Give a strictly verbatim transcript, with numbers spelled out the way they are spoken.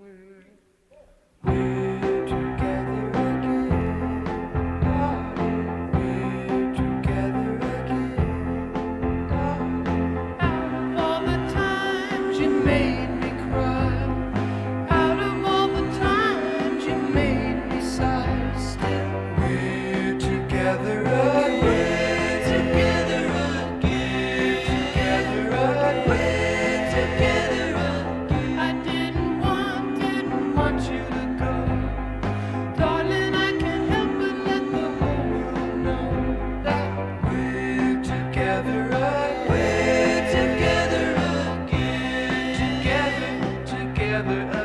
We're together again. We're together again. Out of all the times you made me cry, out of all the times you made me sigh, still we're together again. We're together again. We're together again. I didn't want, didn't want you to go. Darling, I can't help but let the whole world know that we're together again. We're together again. Together, together